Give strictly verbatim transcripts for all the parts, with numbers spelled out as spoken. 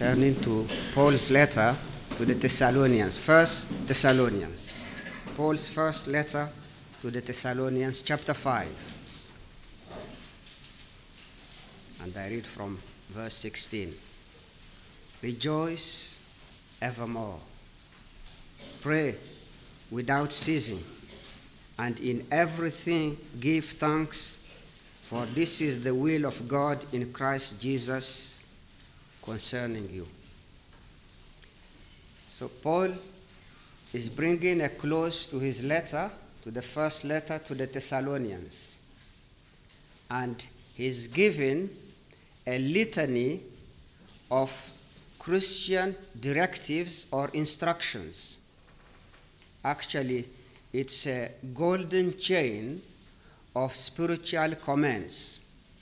turning to Paul's letter to the Thessalonians, First Thessalonians. Paul's first letter to the Thessalonians, chapter five. And I read from verse sixteen. Rejoice evermore. Pray without ceasing, and in everything give thanks, for this is the will of God in Christ Jesus concerning you. So Paul is bringing a close to his letter, to the first letter to the Thessalonians. And he's giving a litany of Christian directives or instructions. Actually, it's a golden chain of spiritual commands.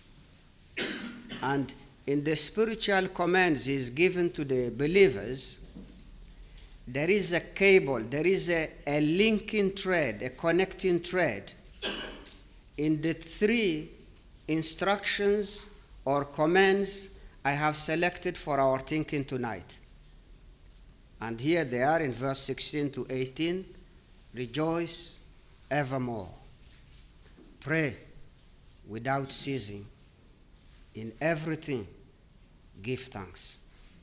And in the spiritual commands he's given to the believers, there is a cable, there is a, a linking thread, a connecting thread in the three instructions or commands I have selected for our thinking tonight. And here they are in verse sixteen to eighteen. Rejoice evermore. Pray without ceasing. In everything, give thanks.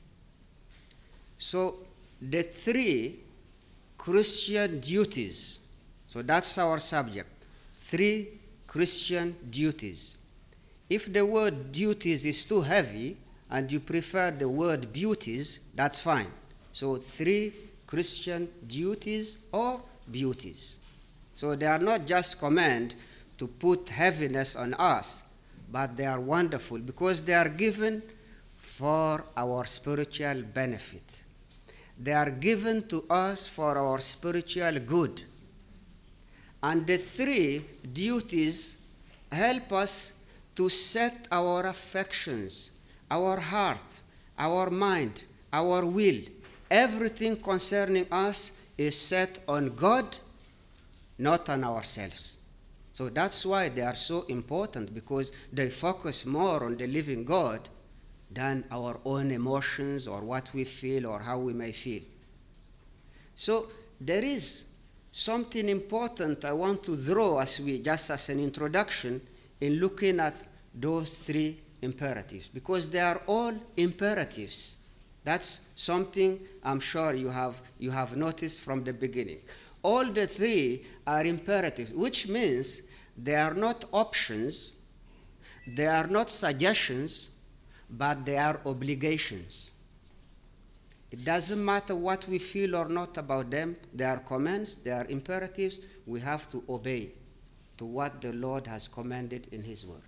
So the three Christian duties, so that's our subject, three Christian duties. If the word duties is too heavy and you prefer the word beauties, that's fine. So three Christian duties or beauties. So they are not just command to put heaviness on us, but they are wonderful because they are given for our spiritual benefit. They are given to us for our spiritual good. And the three duties help us to set our affections, our heart, our mind, our will, everything concerning us is set on God, not on ourselves. So that's why they are so important, because they focus more on the living God than our own emotions or what we feel or how we may feel. So there is something important I want to draw as we, just as an introduction in looking at those three imperatives, because they are all imperatives. That's something I'm sure you have, you have noticed from the beginning. All the three are imperatives, which means they are not options, they are not suggestions, but they are obligations. It doesn't matter what we feel or not about them. They are commands, they are imperatives. We have to obey to what the Lord has commanded in his word.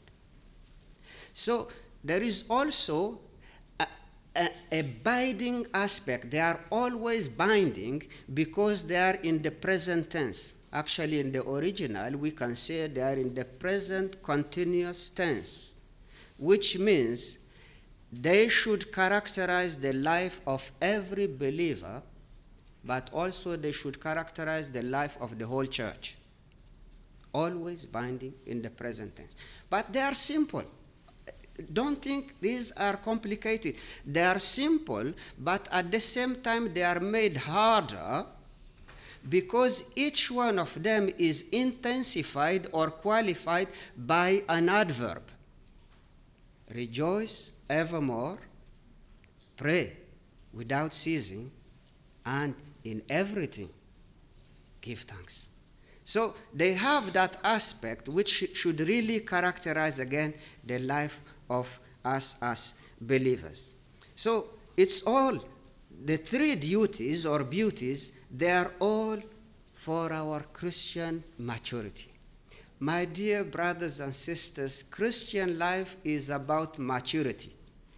So there is also a, a, a binding aspect. They are always binding because they are in the present tense. Actually, in the original, we can say they are in the present continuous tense, which means they should characterize the life of every believer, but also they should characterize the life of the whole church. Always binding in the present tense. But they are simple. Don't think these are complicated. They are simple, but at the same time they are made harder because each one of them is intensified or qualified by an adverb. Rejoice evermore, pray without ceasing, and in everything give thanks. So they have that aspect which should really characterize again the life of us as believers. So it's all, the three duties or beauties, they are all for our Christian maturity. My dear brothers and sisters, Christian life is about maturity.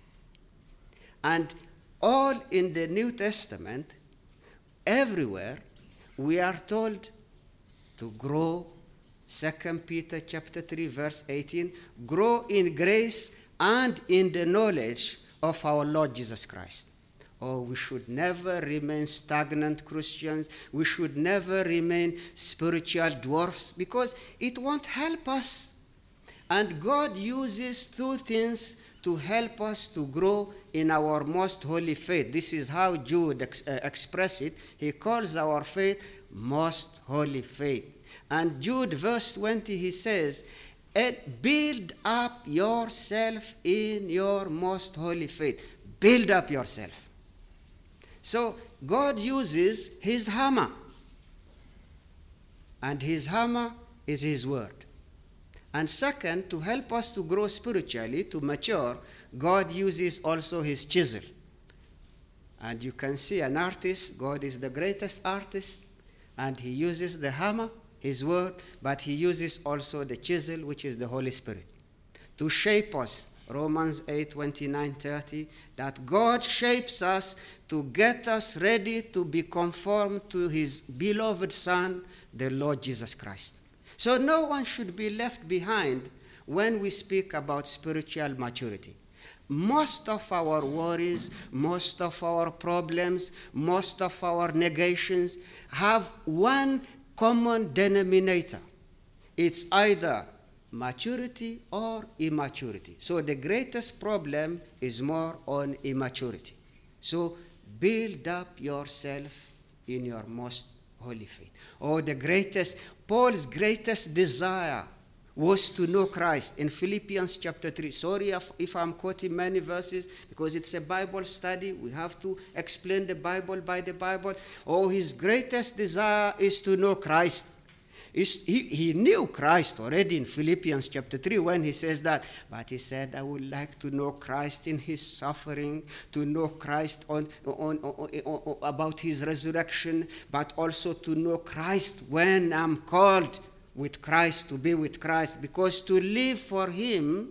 And all in the New Testament, everywhere, we are told to grow. Second Peter chapter three, verse eighteen, grow in grace and in the knowledge of our Lord Jesus Christ. Oh, we should never remain stagnant Christians. We should never remain spiritual dwarfs, because it won't help us. And God uses two things to help us to grow in our most holy faith. This is how Jude ex- uh, expresses it. He calls our faith most holy faith. And Jude verse twenty, he says, and build up yourself in your most holy faith. Build up yourself. So God uses his hammer. And his hammer is his word. And second, to help us to grow spiritually, to mature, God uses also his chisel. And you can see an artist, God is the greatest artist, and he uses the hammer, his word, but he uses also the chisel, which is the Holy Spirit, to shape us. Romans eight, twenty-nine, thirty, that God shapes us to get us ready to be conformed to his beloved Son, the Lord Jesus Christ. So no one should be left behind when we speak about spiritual maturity. Most of our worries, most of our problems, most of our negations have one common denominator. It's either maturity or immaturity. So the greatest problem is more on immaturity. So build up yourself in your most holy faith. Oh, the greatest, Paul's greatest desire was to know Christ in Philippians chapter three. Sorry if, if I'm quoting many verses, because it's a Bible study. We have to explain the Bible by the Bible. Oh, his greatest desire is to know Christ. He, he knew Christ already in Philippians chapter three when he says that. But he said, I would like to know Christ in his suffering, to know Christ on, on, on, on, about his resurrection, but also to know Christ when I'm called with Christ, to be with Christ. Because to live for him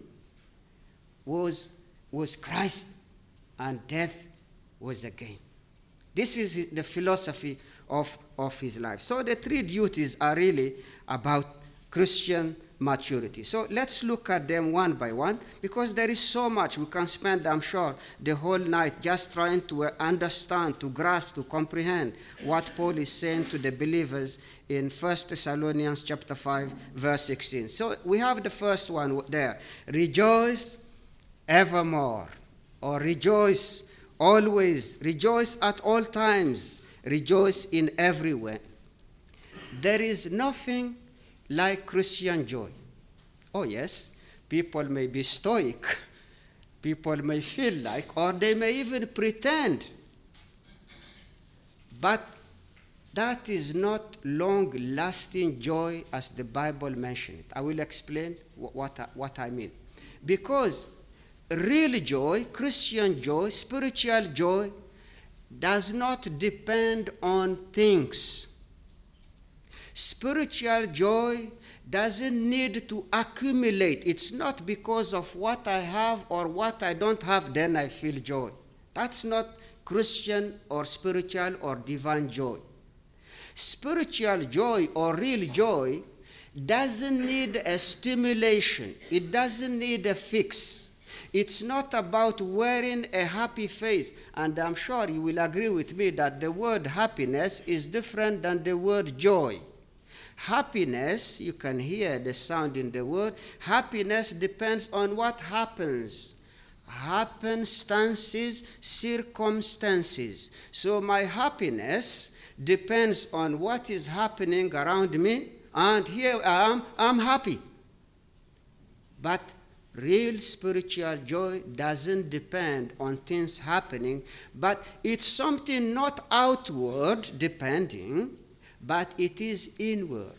was, was Christ, and death was a gain. This is the philosophy of, of his life. So the three duties are really about Christian maturity. So let's look at them one by one, because there is so much. We can spend, I'm sure, the whole night just trying to understand, to grasp, to comprehend what Paul is saying to the believers in First Thessalonians chapter five, verse sixteen. So we have the first one there. Rejoice evermore, or rejoice always, rejoice at all times, rejoice in every way. There is nothing like Christian joy. Oh yes, people may be stoic, people may feel like, or they may even pretend, but that is not long-lasting joy as the Bible mentions it. I will explain what I, what I mean. Because real joy, Christian joy, spiritual joy, does not depend on things. Spiritual joy doesn't need to accumulate. It's not because of what I have or what I don't have, then I feel joy. That's not Christian or spiritual or divine joy. Spiritual joy or real joy doesn't need a stimulation. It doesn't need a fix. It's not about wearing a happy face. And I'm sure you will agree with me that the word happiness is different than the word joy. Happiness, you can hear the sound in the word. Happiness depends on what happens. Happenstances, circumstances. So my happiness depends on what is happening around me, and here I am, I'm happy. But real spiritual joy doesn't depend on things happening, but it's something not outward depending, but it is inward.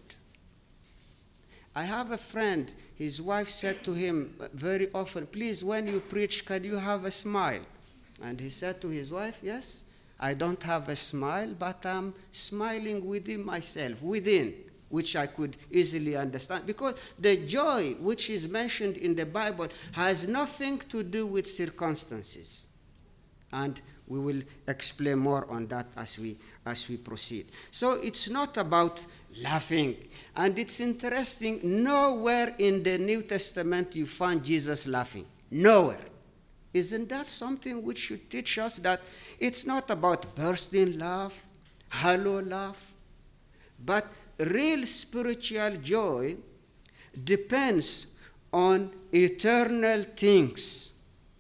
I have a friend, his wife said to him very often, please, when you preach, can you have a smile? And he said to his wife, yes, I don't have a smile, but I'm smiling within myself, within, which I could easily understand. Because the joy which is mentioned in the Bible has nothing to do with circumstances. And we will explain more on that as we, as we proceed. So it's not about laughing. And it's interesting, nowhere in the New Testament you find Jesus laughing. Nowhere. Isn't that something which should teach us that it's not about bursting laugh, hollow laugh, but real spiritual joy depends on eternal things.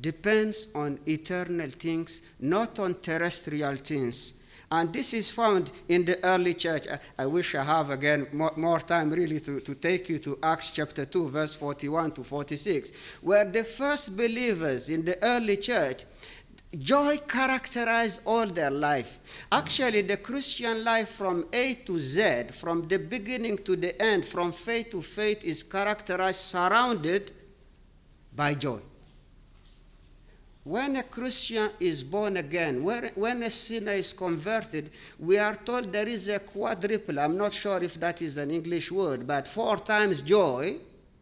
depends on eternal things, not on terrestrial things. And this is found in the early church. I, I wish I have, again, more, more time really to, to take you to Acts chapter two, verse forty-one to forty-six, where the first believers in the early church, joy characterized all their life. Actually, the Christian life from A to Z, from the beginning to the end, from faith to faith, is characterized, surrounded by joy. When a Christian is born again, when a sinner is converted, we are told there is a quadruple. I'm not sure if that is an English word, but four times joy.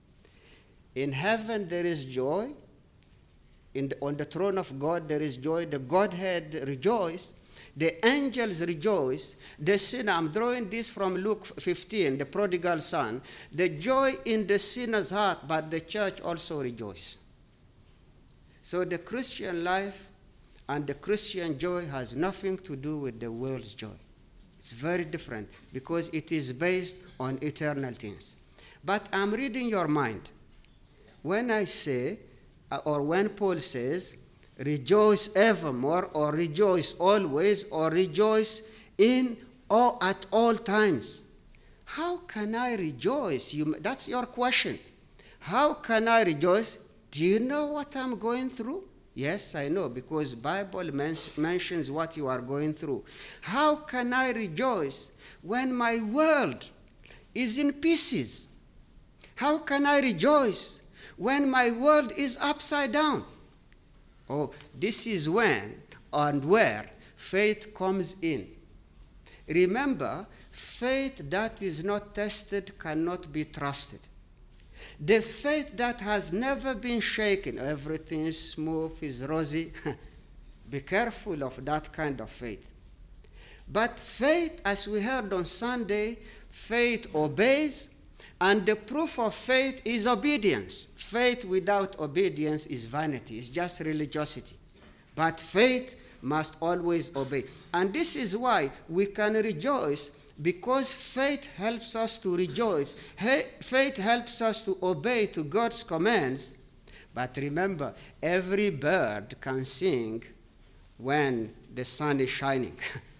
In heaven there is joy. In the, on the throne of God there is joy. The Godhead rejoice. The angels rejoice. The sinner, I'm drawing this from Luke fifteen, the prodigal son. The joy in the sinner's heart, but the church also rejoices. So the Christian life and the Christian joy has nothing to do with the world's joy. It's very different because it is based on eternal things. But I'm reading your mind. When I say, or when Paul says, rejoice evermore, or rejoice always, or rejoice in or at all times. How can I rejoice? You, that's your question. How can I rejoice? Do you know what I'm going through? Yes, I know, because Bible men- mentions what you are going through. How can I rejoice when my world is in pieces? How can I rejoice when my world is upside down? Oh, this is when and where faith comes in. Remember, faith that is not tested cannot be trusted. The faith that has never been shaken, everything is smooth, is rosy. Be careful of that kind of faith. But faith, as we heard on Sunday, faith obeys, and the proof of faith is obedience. Faith without obedience is vanity, it's just religiosity. But faith must always obey. And this is why we can rejoice, because faith helps us to rejoice. Faith helps us to obey to God's commands. But remember, every bird can sing when the sun is shining.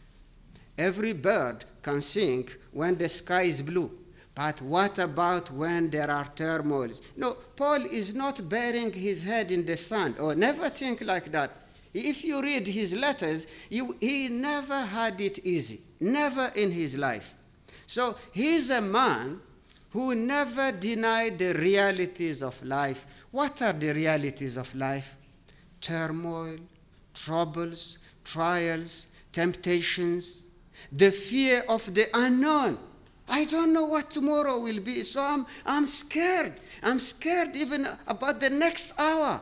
Every bird can sing when the sky is blue. But what about when there are turmoils? No, Paul is not burying his head in the sand. Oh, never think like that. If you read his letters, you, he never had it easy. Never in his life. So he's a man who never denied the realities of life. What are the realities of life? Turmoil, troubles, trials, temptations, the fear of the unknown. I don't know what tomorrow will be, so I'm, I'm scared. I'm scared even about the next hour.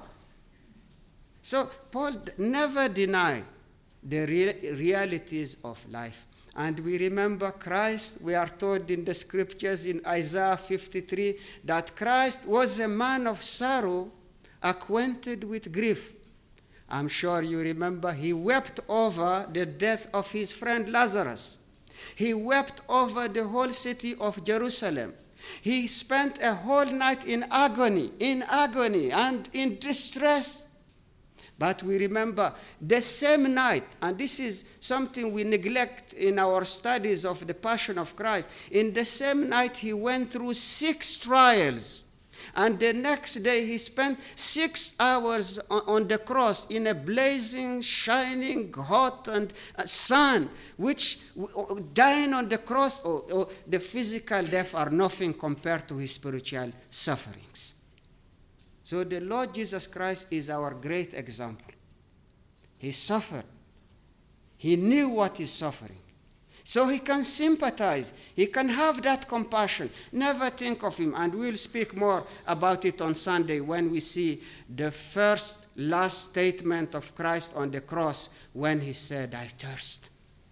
So Paul never denied the re- realities of life. And we remember Christ, we are told in the scriptures in Isaiah fifty-three that Christ was a man of sorrow, acquainted with grief. I'm sure you remember he wept over the death of his friend Lazarus. He wept over the whole city of Jerusalem. He spent a whole night in agony, in agony and in distress. But we remember the same night, and this is something we neglect in our studies of the Passion of Christ. In the same night, he went through six trials. And the next day, he spent six hours on the cross in a blazing, shining, hot and sun, which dying on the cross, or, or the physical death are nothing compared to his spiritual sufferings. So the Lord Jesus Christ is our great example. He suffered. He knew what is suffering. So he can sympathize. He can have that compassion. Never think of him. And we'll speak more about it on Sunday when we see the first last statement of Christ on the cross when he said, I thirst.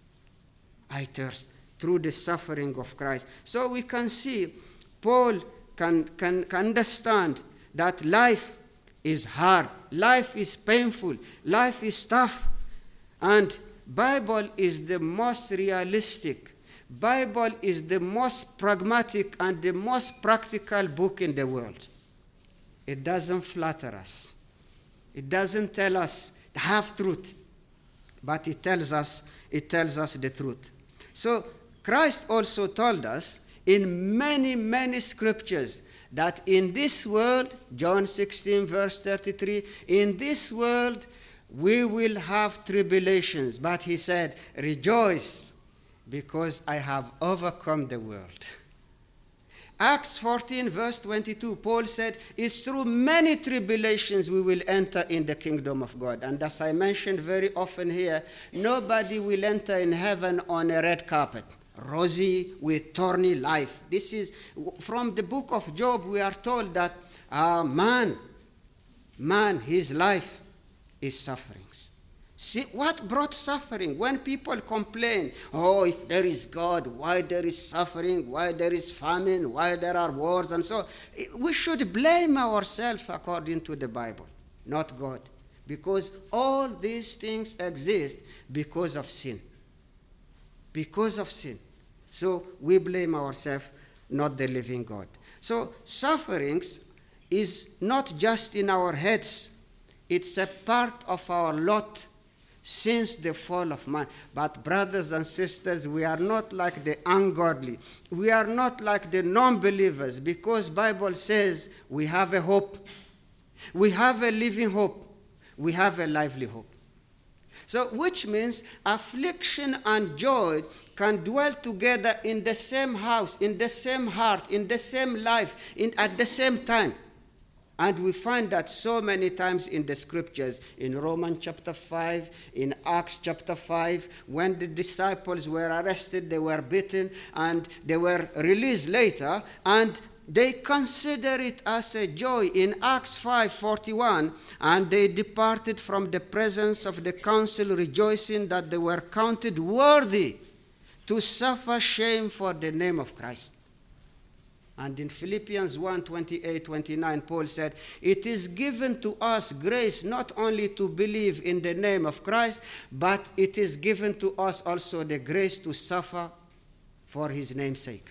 I thirst. Through the suffering of Christ. So we can see, Paul can, can, can understand that life is hard, life is painful, life is tough. And Bible is the most realistic, Bible is the most pragmatic and the most practical book in the world. It doesn't flatter us. It doesn't tell us the half-truth, but it tells us, it tells us the truth. So Christ also told us in many, many scriptures that in this world, John sixteen, verse thirty-three, in this world we will have tribulations. But he said, rejoice, because I have overcome the world. Acts fourteen, verse twenty-two, Paul said, it's through many tribulations we will enter in the kingdom of God. And as I mentioned very often here, nobody will enter in heaven on a red carpet, rosy with thorny life. This is, from the book of Job, we are told that uh, man, man, his life is sufferings. See, what brought suffering? When people complain, oh, if there is God, why there is suffering, why there is famine, why there are wars, and so on. We should blame ourselves according to the Bible, not God. Because all these things exist because of sin. Because of sin. So we blame ourselves, not the living God. So sufferings is not just in our heads. It's a part of our lot since the fall of man. But brothers and sisters, we are not like the ungodly. We are not like the non-believers, because Bible says we have a hope. We have a living hope. We have a lively hope. So which means affliction and joy can dwell together in the same house, in the same heart, in the same life, in, at the same time. And we find that so many times in the scriptures, in Romans chapter five, in Acts chapter five, when the disciples were arrested, they were beaten, and they were released later, and they consider it as a joy in Acts five forty-one, and they departed from the presence of the council, rejoicing that they were counted worthy to suffer shame for the name of Christ. And in Philippians one, twenty-eight, twenty-nine, Paul said, it is given to us grace not only to believe in the name of Christ, but it is given to us also the grace to suffer for his name's sake.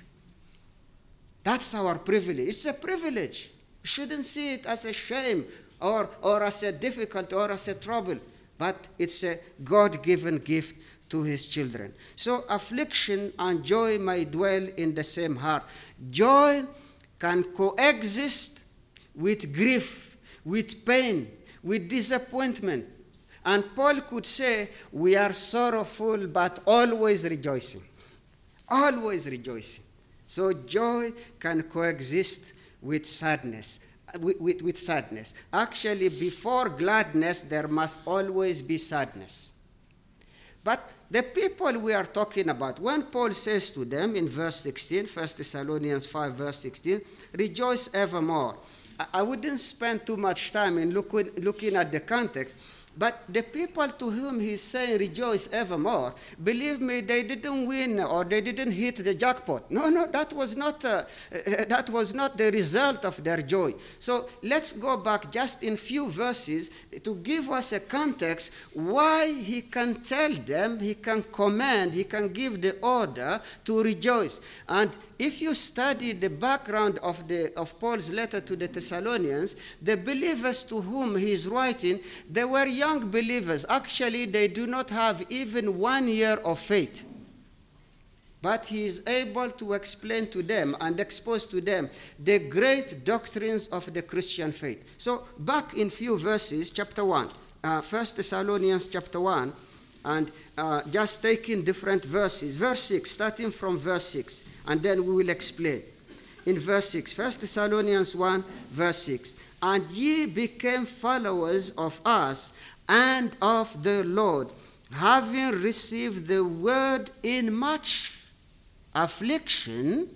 That's our privilege. It's a privilege. We shouldn't see it as a shame or, or as a difficulty or as a trouble, but it's a God-given gift to his children. So affliction and joy may dwell in the same heart. Joy can coexist with grief, with pain, with disappointment. And Paul could say, we are sorrowful but always rejoicing. Always rejoicing. So joy can coexist with sadness. With, with, with sadness. Actually, before gladness, there must always be sadness. But the people we are talking about, when Paul says to them in verse sixteen, First Thessalonians five, verse sixteen, rejoice evermore. I, I wouldn't spend too much time in looking, looking at the context, but the people to whom he's saying rejoice evermore, believe me, they didn't win or they didn't hit the jackpot. No, no, that was not, uh, uh, that was not the result of their joy. So let's go back just in few verses to give us a context why he can tell them, he can command, he can give the order to rejoice. And if you study the background of, the, of Paul's letter to the Thessalonians, the believers to whom he is writing, they were young believers. Actually, they do not have even one year of faith. But he is able to explain to them and expose to them the great doctrines of the Christian faith. So back in few verses, chapter one, uh, First Thessalonians chapter one, and uh, just taking different verses. Verse six, starting from verse six, and then we will explain. In verse six, First Thessalonians one, verse six, and ye became followers of us and of the Lord, having received the word in much affliction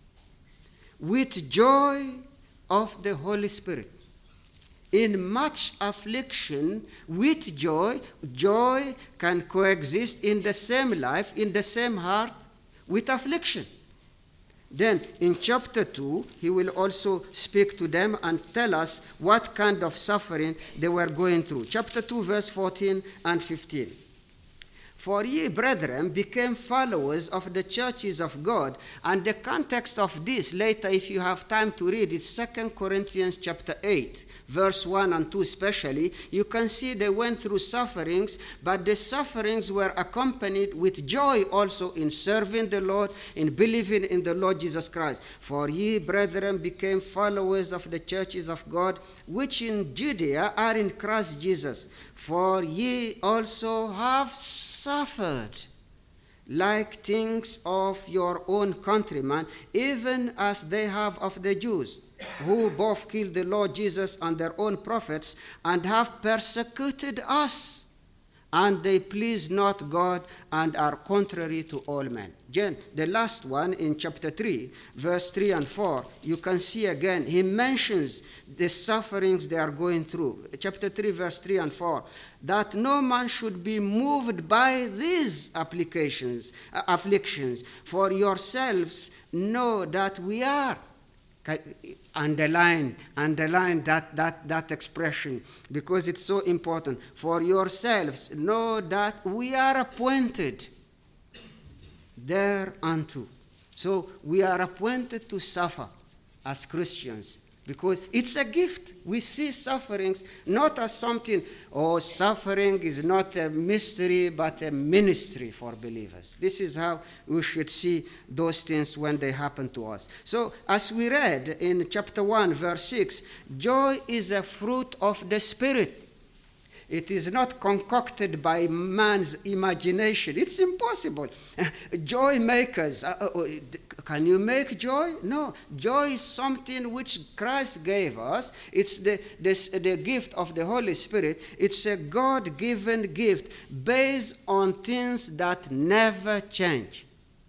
with joy of the Holy Spirit. In much affliction with joy, joy can coexist in the same life, in the same heart, with affliction. Then in chapter two, he will also speak to them and tell us what kind of suffering they were going through. Chapter two, verse fourteen and fifteen. For ye, brethren, became followers of the churches of God. And the context of this, later, if you have time to read it, Second Corinthians chapter eight, verse one and two especially, you can see they went through sufferings, but the sufferings were accompanied with joy also in serving the Lord, in believing in the Lord Jesus Christ. For ye, brethren, became followers of the churches of God, which in Judea are in Christ Jesus. For ye also have suffered like things of your own countrymen, even as they have of the Jews, who both killed the Lord Jesus and their own prophets, and have persecuted us. And they please not God, and are contrary to all men. Again, the last one in chapter three, verse three and four, you can see again, he mentions the sufferings they are going through. Chapter three, verse three and four, that no man should be moved by these applications, uh, afflictions, for yourselves know that we are. Underline, underline that, that, that expression, because it's so important. For yourselves know that we are appointed thereunto. So we are appointed to suffer as Christians, because it's a gift. We see sufferings not as something, oh, suffering is not a mystery, but a ministry for believers. This is how we should see those things when they happen to us. So, as we read in chapter one, verse six, joy is a fruit of the Spirit. It is not concocted by man's imagination. It's impossible. Joy makers. Uh, uh, can you make joy? No. Joy is something which Christ gave us. It's the, the, the gift of the Holy Spirit. It's a God-given gift based on things that never change.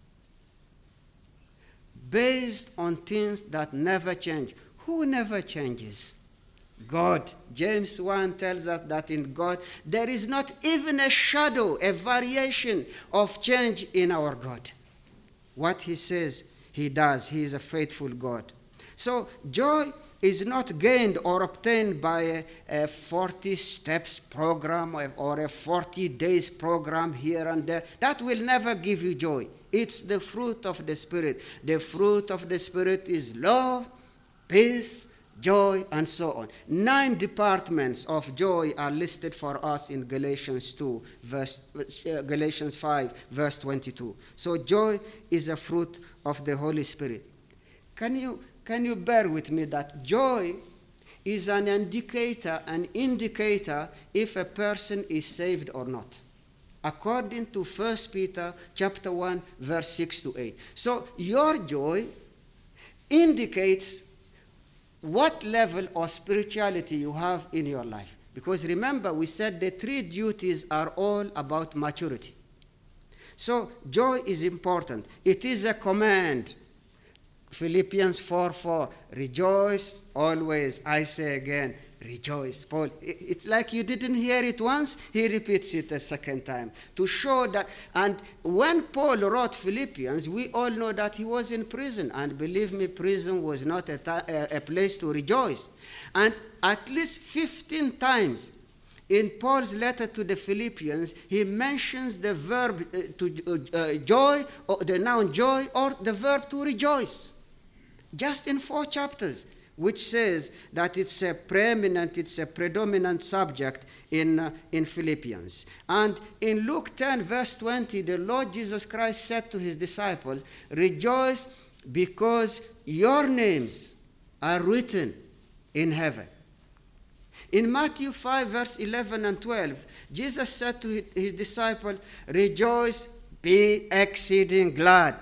Based on things that never change. Who never changes? God. James one tells us that in God there is not even a shadow, a variation of change in our God. What he says, he does. He is a faithful God. So joy is not gained or obtained by a, a forty steps program or, or a forty days program here and there. That will never give you joy. It's the fruit of the Spirit. The fruit of the Spirit is love, peace, joy, and so on. Nine departments of joy are listed for us in Galatians two, verse, uh, Galatians five, verse twenty-two. So joy is a fruit of the Holy Spirit. Can you, can you bear with me that joy is an indicator, an indicator if a person is saved or not? According to First Peter chapter one, verse six to eight. So your joy indicates what level of spirituality you have in your life. Because remember, we said the three duties are all about maturity. So joy is important. It is a command. Philippians four four, rejoice always. I say again, rejoice. Paul, it's like you didn't hear it once, he repeats it a second time to show that. And when Paul wrote Philippians, we all know that he was in prison. And believe me, prison was not a, ta- a place to rejoice. And at least fifteen times in Paul's letter to the Philippians, he mentions the verb uh, to uh, joy, or the noun joy, or the verb to rejoice. Just in four chapters. Which says that it's a preeminent, it's a predominant subject in, uh, in Philippians. And in Luke ten, verse twenty, the Lord Jesus Christ said to his disciples, rejoice because your names are written in heaven. In Matthew five, verse eleven and twelve, Jesus said to his disciples, rejoice, be exceeding glad,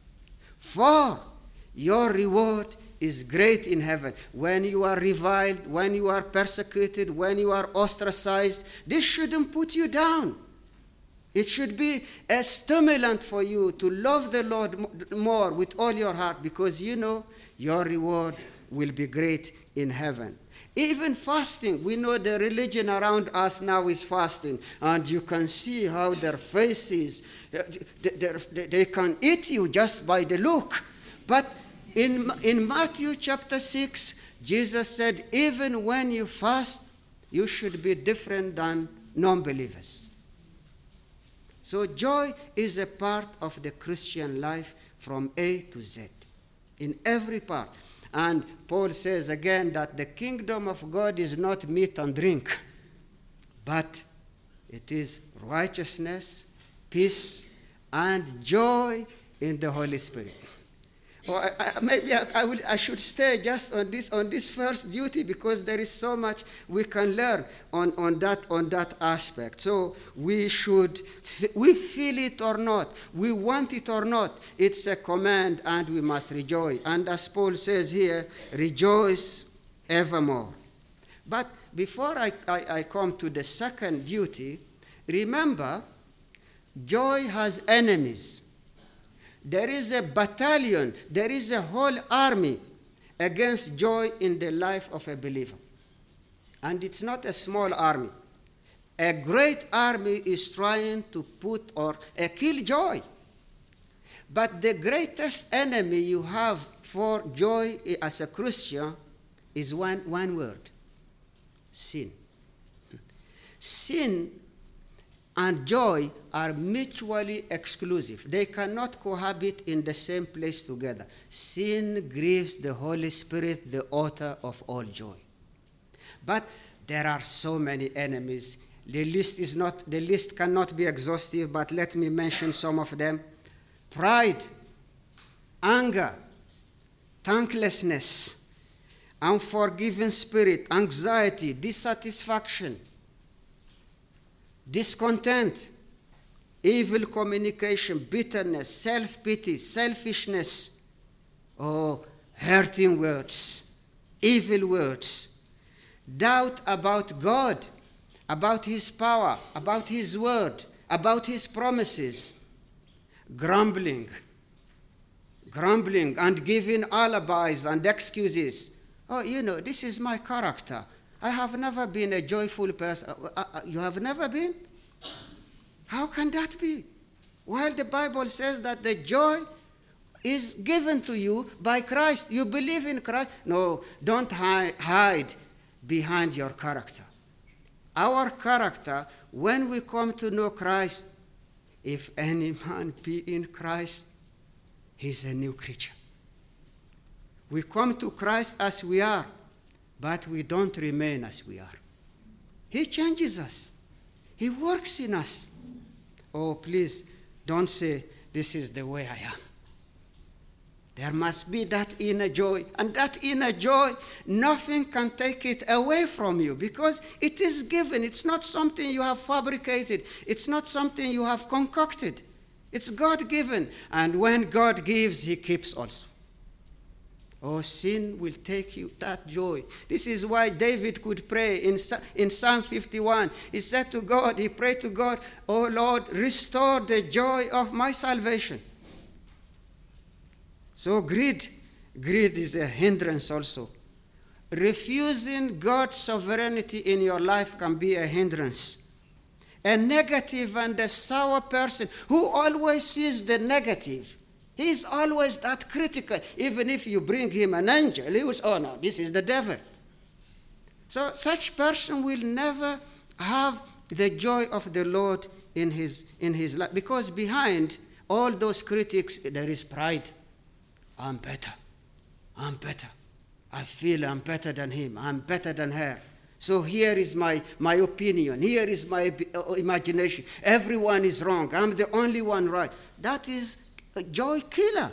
for your reward is great in heaven. When you are reviled, when you are persecuted, when you are ostracized, this shouldn't put you down. It should be a stimulant for you to love the Lord more with all your heart, because you know your reward will be great in heaven. Even fasting, we know the religion around us now is fasting, and you can see how their faces, they, they can eat you just by the look. But In, in Matthew chapter six, Jesus said, even when you fast, you should be different than non-believers. So joy is a part of the Christian life from A to Z, in every part. And Paul says again that the kingdom of God is not meat and drink, but it is righteousness, peace, and joy in the Holy Spirit. Or I, I, maybe I, I, will, I should stay just on this on this first duty, because there is so much we can learn on, on that on that aspect. So we should, we feel it or not, we want it or not, it's a command and we must rejoice. And as Paul says here, rejoice evermore. But before I, I, I come to the second duty, remember, joy has enemies. There is a battalion, there is a whole army against joy in the life of a believer. And it's not a small army. A great army is trying to put or uh, kill joy. But the greatest enemy you have for joy as a Christian is one, one word: sin. Sin and joy are mutually exclusive. They cannot cohabit in the same place together. Sin grieves the Holy Spirit, the author of all joy. But there are so many enemies. The list is not, the list cannot be exhaustive, but let me mention some of them. Pride, anger, thanklessness, unforgiving spirit, anxiety, dissatisfaction, discontent, evil communication, bitterness, self-pity, selfishness, oh, hurting words, evil words, doubt about God, about his power, about his word, about his promises, grumbling, grumbling and giving alibis and excuses. Oh, you know, this is my character. I have never been a joyful person. Uh, uh, you have never been? How can that be? While the Bible says that the joy is given to you by Christ. You believe in Christ. No, don't hi- hide behind your character. Our character, when we come to know Christ, if any man be in Christ, he's a new creature. We come to Christ as we are, but we don't remain as we are. He changes us. He works in us. Oh, please don't say, this is the way I am. There must be that inner joy. And that inner joy, nothing can take it away from you, because it is given. It's not something you have fabricated. It's not something you have concocted. It's God-given. And when God gives, he keeps also. Oh, sin will take you that joy. This is why David could pray in, in Psalm fifty-one. He said to God, he prayed to God, oh Lord, restore the joy of my salvation. So greed, greed is a hindrance also. Refusing God's sovereignty in your life can be a hindrance. A negative and a sour person who always sees the negative. He's always that critical. Even if you bring him an angel, he will say, oh no, this is the devil. So such person will never have the joy of the Lord in his, in his life. Because behind all those critics, there is pride. I'm better. I'm better. I feel I'm better than him. I'm better than her. So here is my, my opinion. Here is my imagination. Everyone is wrong. I'm the only one right. That is a joy killer.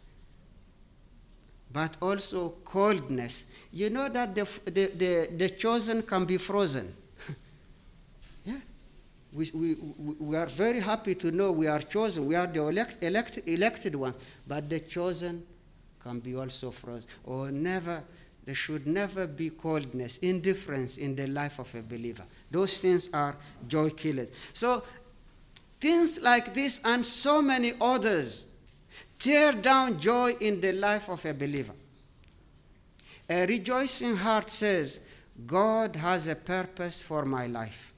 But also coldness. You know that the, the, the, the chosen can be frozen. Yeah. We, we, we are very happy to know we are chosen. We are the elect, elect, elected ones. But the chosen can be also frozen. Or never, there should never be coldness, indifference in the life of a believer. Those things are joy killers. So things like this and so many others tear down joy in the life of a believer. A rejoicing heart says, God has a purpose for my life.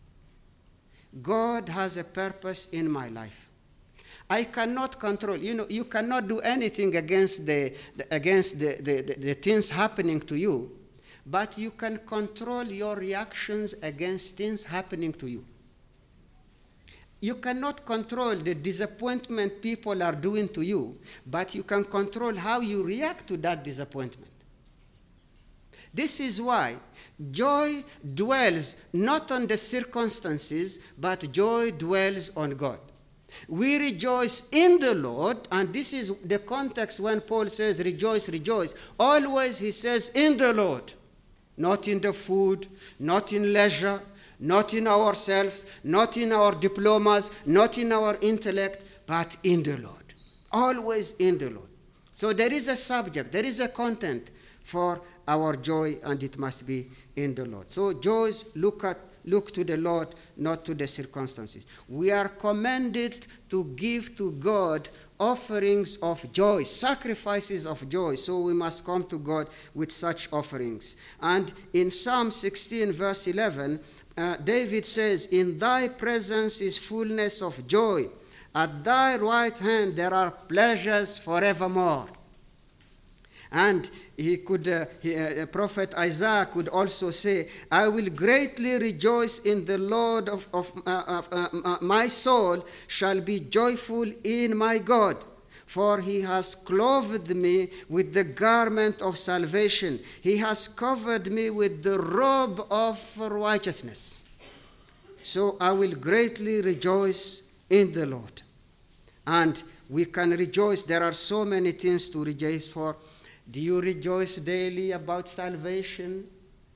God has a purpose in my life. I cannot control. You know, you cannot do anything against the, the against the, the, the, the things happening to you, but you can control your reactions against things happening to you. you cannot control the disappointment people are doing to you, but you can control how you react to that disappointment. This is why joy dwells not on the circumstances, but joy dwells on God. We rejoice in the Lord, and this is the context when Paul says rejoice, rejoice. Always he says in the Lord, not in the food, not in leisure, not in ourselves, not in our diplomas, not in our intellect, but in the Lord. Always in the Lord. So there is a subject, there is a content for our joy, and it must be in the Lord. So joys look at look to the Lord, not to the circumstances. We are commanded to give to God offerings of joy, sacrifices of joy. So we must come to God with such offerings. And in Psalm sixteen, verse eleven, uh, David says, "In thy presence is fullness of joy. At thy right hand there are pleasures forevermore." And he could, uh, he, uh, Prophet Isaiah could also say, "I will greatly rejoice in the Lord of, of, uh, of uh, uh, my soul shall be joyful in my God, for he has clothed me with the garment of salvation. He has covered me with the robe of righteousness. So I will greatly rejoice in the Lord." And we can rejoice. There are so many things to rejoice for. Do you rejoice daily about salvation,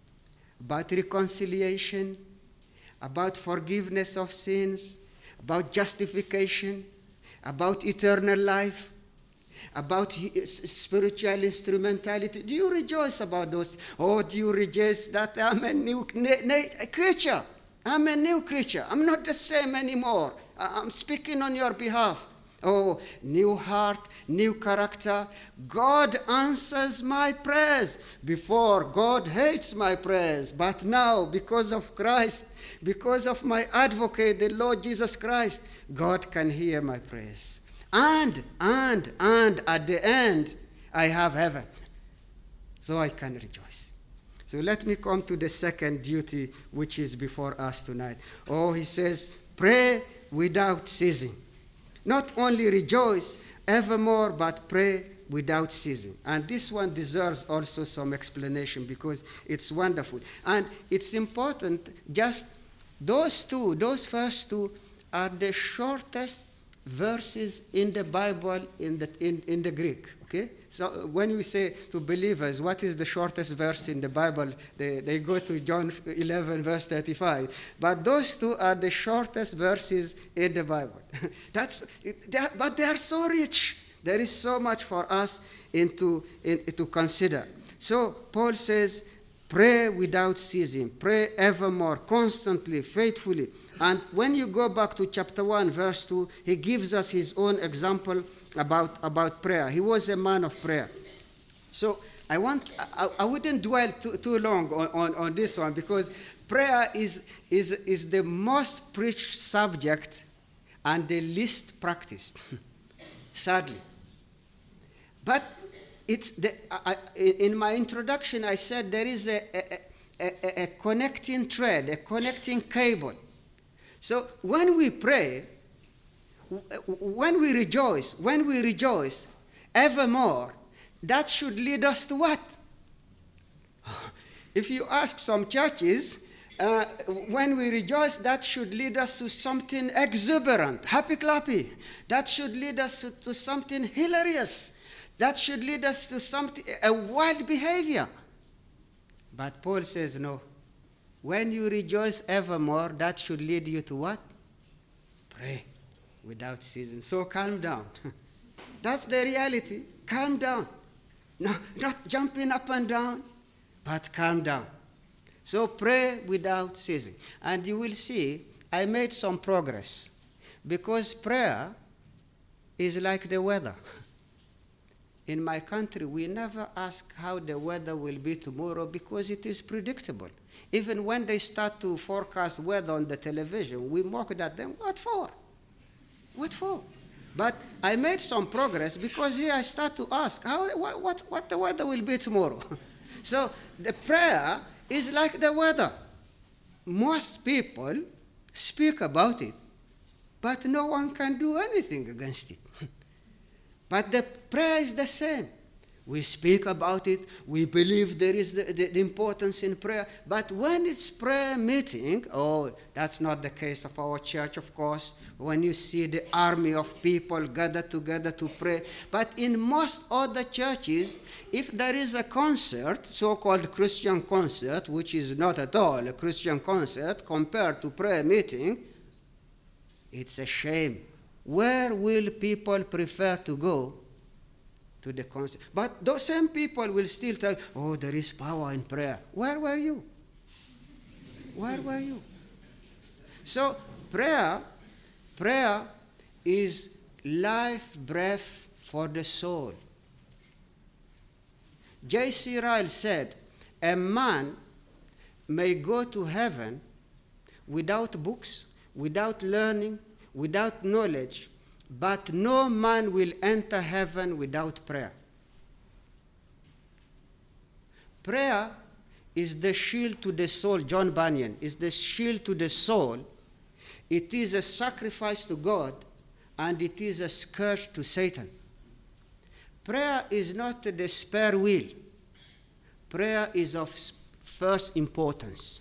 about reconciliation, about forgiveness of sins, about justification, about eternal life, about spiritual instrumentality? Do you rejoice about those? Or do you rejoice that I'm a new creature? I'm a new creature. I'm not the same anymore. I'm speaking on your behalf. Oh, new heart, new character. God answers my prayers. Before, God hates my prayers. But now, because of Christ, because of my advocate, the Lord Jesus Christ, God can hear my prayers. And, and, and at the end, I have heaven. So I can rejoice. So let me come to the second duty which is before us tonight. Oh, he says, pray without ceasing. Not only rejoice evermore, but pray without ceasing. And this one deserves also some explanation because it's wonderful. And it's important, just those two, those first two are the shortest verses in the Bible in the, in, in the Greek, okay? So when we say to believers, what is the shortest verse in the Bible? They, they go to John eleven, verse thirty-five. But those two are the shortest verses in the Bible. That's, they are, but they are so rich. There is so much for us into, in, to consider. So Paul says, pray without ceasing, pray evermore, constantly, faithfully. And when you go back to chapter one, verse two, he gives us his own example about, about prayer. He was a man of prayer. So I want I, I wouldn't dwell too, too long on, on, on this one because prayer is, is, is the most preached subject and the least practiced, sadly. But it's the, I, in my introduction, I said there is a, a, a, a connecting thread, a connecting cable. So when we pray, when we rejoice, when we rejoice evermore, that should lead us to what? If you ask some churches, uh, when we rejoice, that should lead us to something exuberant, happy-clappy. That should lead us to, to something hilarious. That should lead us to something, a wild behavior. But Paul says, no. When you rejoice evermore, that should lead you to what? Pray without ceasing. So calm down. That's the reality. Calm down. No, not jumping up and down, but calm down. So pray without ceasing. And you will see, I made some progress. Because prayer is like the weather. In my country, we never ask how the weather will be tomorrow because it is predictable. Even when they start to forecast weather on the television, we mock at them. What for? What for? But I made some progress because here I start to ask, how, what, what, what the weather will be tomorrow? So the prayer is like the weather. Most people speak about it, but no one can do anything against it. But the prayer is the same. We speak about it. We believe there is the, the, the importance in prayer. But when it's prayer meeting, oh, that's not the case of our church, of course. When you see the army of people gathered together to pray. But in most other churches, if there is a concert, so-called Christian concert, which is not at all a Christian concert compared to prayer meeting, it's a shame. Where will people prefer to go? To the concert. But those same people will still tell, oh, there is power in prayer. Where were you? Where were you? So prayer, prayer is life breath for the soul. J C Ryle said, a man may go to heaven without books, without learning, without knowledge, but no man will enter heaven without prayer. Prayer is the shield to the soul. John Bunyan is the shield to the soul. It is a sacrifice to God, and it is a scourge to Satan. Prayer is not the spare wheel. Prayer is of first importance.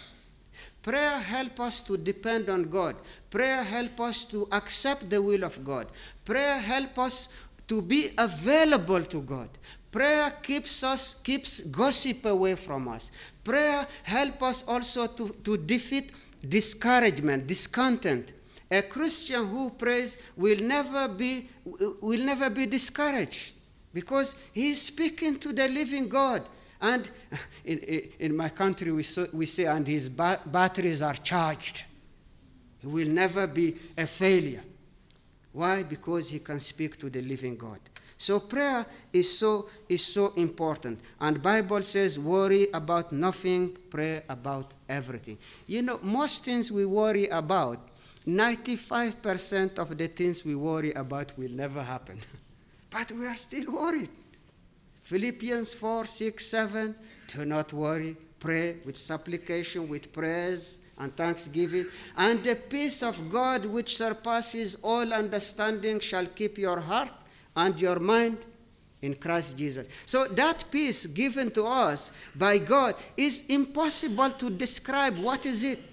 Prayer helps us to depend on God. Prayer helps us to accept the will of God. Prayer helps us to be available to God. Prayer keeps us, keeps gossip away from us. Prayer helps us also to, to defeat discouragement, discontent. A Christian who prays will never be, will never be discouraged because he is speaking to the living God. And in, in my country, we, so, we say, and his ba- batteries are charged. He will never be a failure. Why? Because he can speak to the living God. So prayer is so, is so important. And the Bible says, worry about nothing, pray about everything. You know, most things we worry about, ninety-five percent of the things we worry about will never happen. But we are still worried. Philippians four, six, seven, do not worry, pray with supplication, with prayers and thanksgiving, and the peace of God which surpasses all understanding shall keep your heart and your mind in Christ Jesus. So that peace given to us by God is impossible to describe. What is it?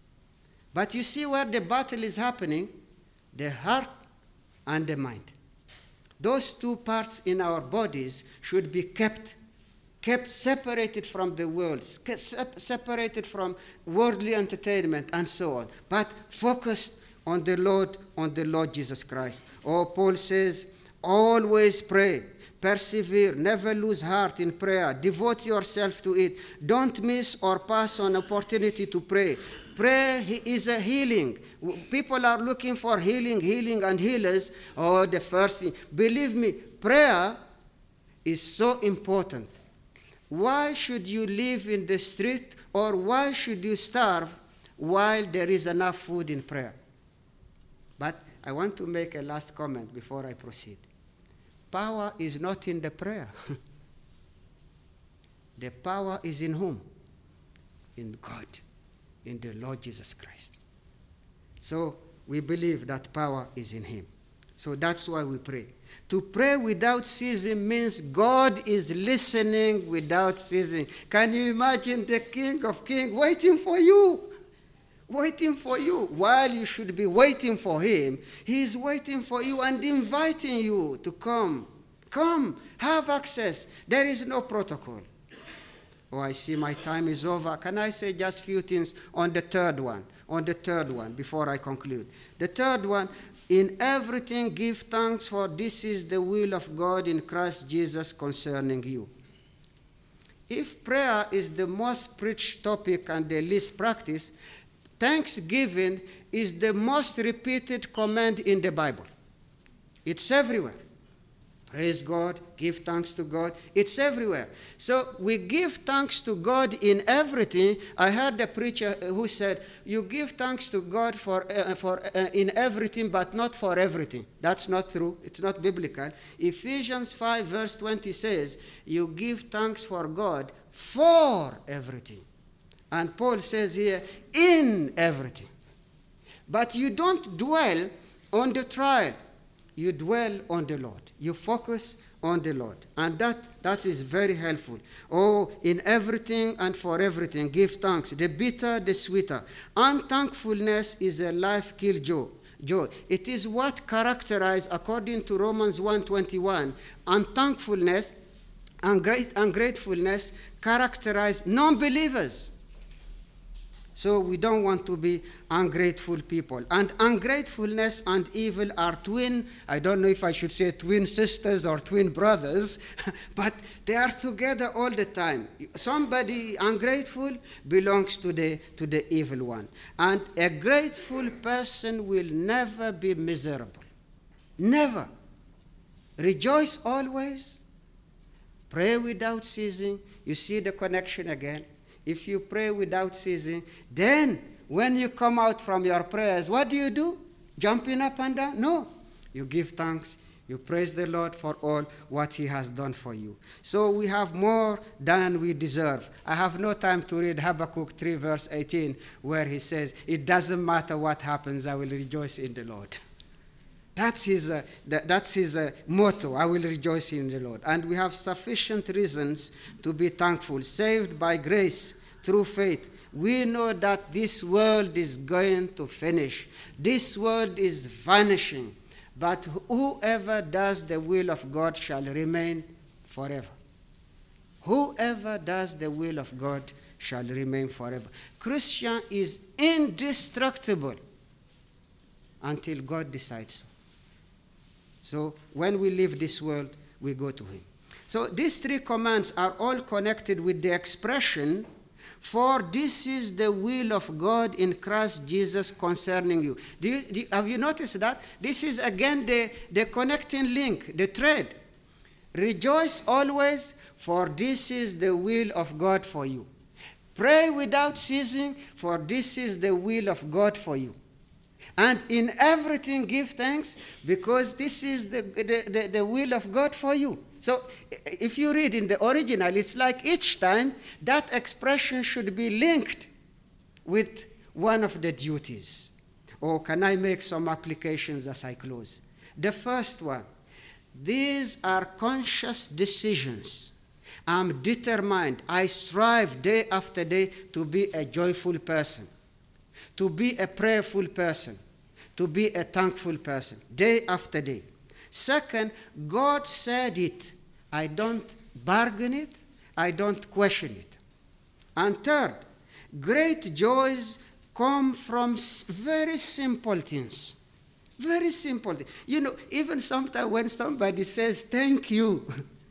But you see where the battle is happening? The heart and the mind. Those two parts in our bodies should be kept, kept separated from the world, separated from worldly entertainment and so on, but focused on the Lord, on the Lord Jesus Christ. Oh, Paul says, always pray, persevere, never lose heart in prayer, devote yourself to it. Don't miss or pass on opportunity to pray. Prayer is a healing. People are looking for healing, healing, and healers. Oh, the first thing. Believe me, prayer is so important. Why should you live in the street, or why should you starve while there is enough food in prayer? But I want to make a last comment before I proceed. Power is not in the prayer. The power is in whom? In God. In the Lord Jesus Christ. So we believe that power is in him. So that's why we pray. To pray without ceasing means God is listening without ceasing. Can you imagine the King of Kings waiting for you? Waiting for you. While you should be waiting for him, he is waiting for you and inviting you to come. Come, have access. There is no protocol. Oh, I see my time is over. Can I say just a few things on the third one? On the third one, before I conclude. The third one, in everything give thanks, for this is the will of God in Christ Jesus concerning you. If prayer is the most preached topic and the least practiced, thanksgiving is the most repeated command in the Bible. It's everywhere. Praise God, give thanks to God. It's everywhere. So we give thanks to God in everything. I heard a preacher who said, you give thanks to God for, uh, for uh, in everything, but not for everything. That's not true. It's not biblical. Ephesians five verse twenty says, you give thanks for God for everything. And Paul says here, in everything. But you don't dwell on the trial. You dwell on the Lord. You focus on the Lord. And that, that is very helpful. Oh, in everything and for everything, give thanks. The bitter, the sweeter. Unthankfulness is a life-kill joy. Joy. It is what characterizes, according to Romans one twenty-one, unthankfulness and great ungratefulness characterize non-believers. So we don't want to be ungrateful people. And ungratefulness and evil are twin, I don't know if I should say twin sisters or twin brothers, but they are together all the time. Somebody ungrateful belongs to the, to the evil one. And a grateful person will never be miserable. Never. Rejoice always. Pray without ceasing. You see the connection again. If you pray without ceasing, then when you come out from your prayers, what do you do? Jumping up and down? No. You give thanks. You praise the Lord for all what he has done for you. So we have more than we deserve. I have no time to read Habakkuk three verse eighteen, where he says, it doesn't matter what happens, I will rejoice in the Lord. That's his, uh, that, that's his uh, motto, I will rejoice in the Lord. And we have sufficient reasons to be thankful. Saved by grace through faith. We know that this world is going to finish. This world is vanishing. But whoever does the will of God shall remain forever. Whoever does the will of God shall remain forever. Christian is indestructible until God decides so. So when we leave this world, we go to him. So these three commands are all connected with the expression, for this is the will of God in Christ Jesus concerning you. Do you, do you have you noticed that? This is again the, the connecting link, the thread. Rejoice always, for this is the will of God for you. Pray without ceasing, for this is the will of God for you. And in everything give thanks, because this is the, the, the, the will of God for you. So if you read in the original, it's like each time that expression should be linked with one of the duties. Or can I make some applications as I close? The first one, these are conscious decisions. I'm determined, I strive day after day to be a joyful person, to be a prayerful person, to be a thankful person, day after day. Second, God said it. I don't bargain it. I don't question it. And third, great joys come from very simple things. Very simple things. You know, even sometimes when somebody says thank you,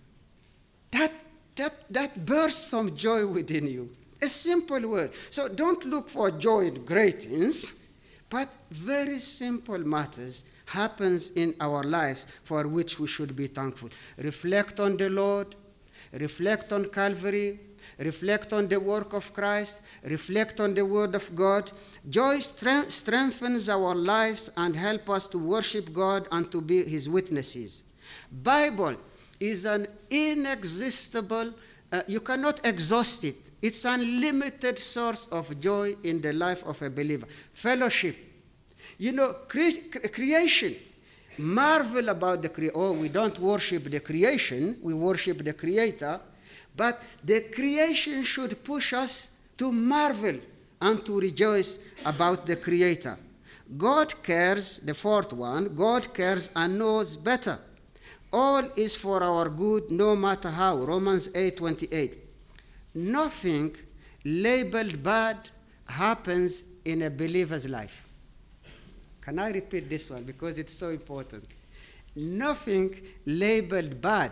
that, that, that bursts some joy within you. A simple word. So don't look for joy in great things, but very simple matters happens in our life for which we should be thankful. Reflect on the Lord, reflect on Calvary, reflect on the work of Christ, reflect on the Word of God. Joy stre- strengthens our lives and help us to worship God and to be his witnesses. Bible is an inexhaustible, uh, you cannot exhaust it. It's an unlimited source of joy in the life of a believer. Fellowship. You know, cre- creation. Marvel about the creation. Oh, we don't worship the creation. We worship the Creator. But the creation should push us to marvel and to rejoice about the Creator. God cares, the fourth one, God cares and knows better. All is for our good, no matter how. Romans eight twenty-eight. Nothing labeled bad happens in a believer's life. Can I repeat this one because it's so important? Nothing labeled bad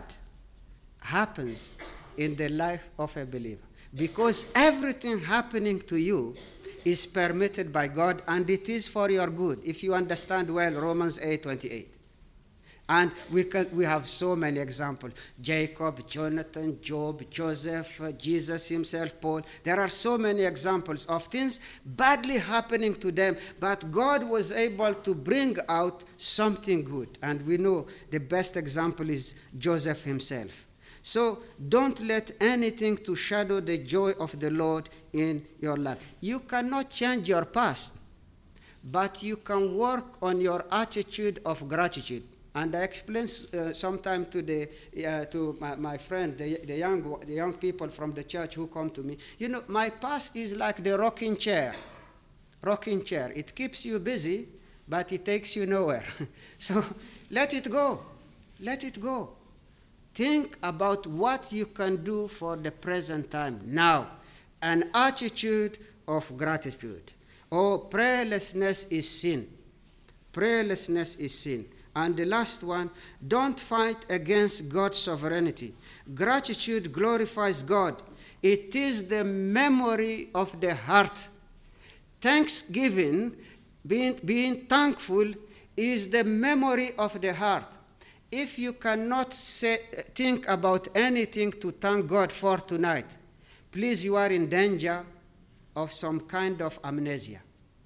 happens in the life of a believer, because everything happening to you is permitted by God and it is for your good, if you understand well Romans eight twenty-eight. And we can, we have so many examples. Jacob, Jonathan, Job, Joseph, uh, Jesus himself, Paul. There are so many examples of things badly happening to them, but God was able to bring out something good. And we know the best example is Joseph himself. So don't let anything to shadow the joy of the Lord in your life. You cannot change your past, but you can work on your attitude of gratitude. And I explained uh, sometime to the uh, to my, my friend, the, the young the young people from the church who come to me. You know, my past is like the rocking chair. Rocking chair. It keeps you busy, but it takes you nowhere. So let it go. Let it go. Think about what you can do for the present time now. An attitude of gratitude. Oh, prayerlessness is sin. Prayerlessness is sin. And the last one, don't fight against God's sovereignty. Gratitude glorifies God. It is the memory of the heart. Thanksgiving, being, being thankful, is the memory of the heart. If you cannot say, think about anything to thank God for tonight, please, you are in danger of some kind of amnesia.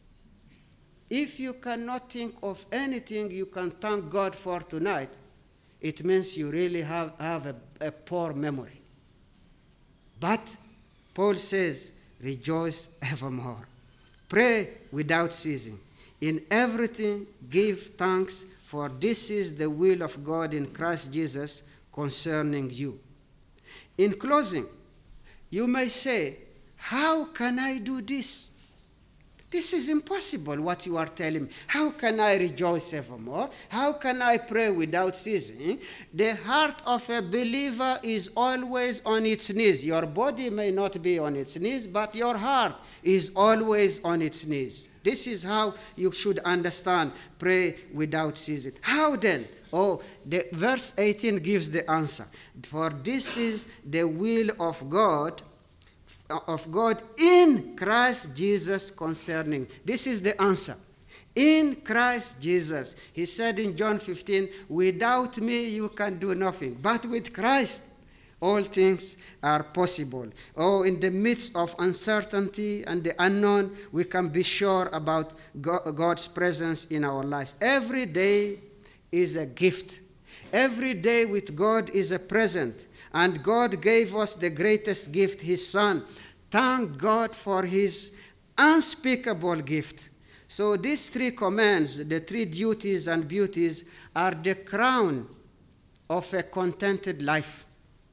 If you cannot think of anything you can thank God for tonight, it means you really have, have a, a poor memory. But Paul says, rejoice evermore. Pray without ceasing. In everything, give thanks, for this is the will of God in Christ Jesus concerning you. In closing, you may say, how can I do this? This is impossible, what you are telling me. How can I rejoice evermore? How can I pray without ceasing? The heart of a believer is always on its knees. Your body may not be on its knees, but your heart is always on its knees. This is how you should understand pray without ceasing. How then? Oh, the verse eighteen gives the answer. For this is the will of God, of God in Christ Jesus concerning. This is the answer. In Christ Jesus. He said in John fifteen, without me you can do nothing. But with Christ, all things are possible. Oh, in the midst of uncertainty and the unknown, we can be sure about God's presence in our lives. Every day is a gift. Every day with God is a present. And God gave us the greatest gift, his Son. Thank God for his unspeakable gift. So these three commands, the three duties and beauties, are the crown of a contented life.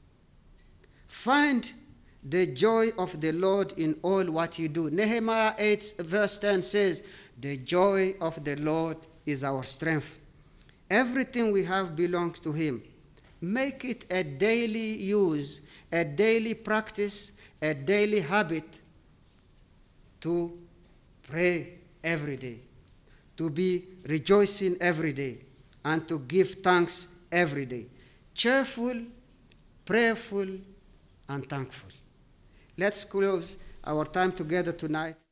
Find the joy of the Lord in all what you do. Nehemiah eight verse ten says, the joy of the Lord is our strength. Everything we have belongs to him. Make it a daily use, a daily practice, a daily habit to pray every day, to be rejoicing every day, and to give thanks every day. Cheerful, prayerful, and thankful. Let's close our time together tonight.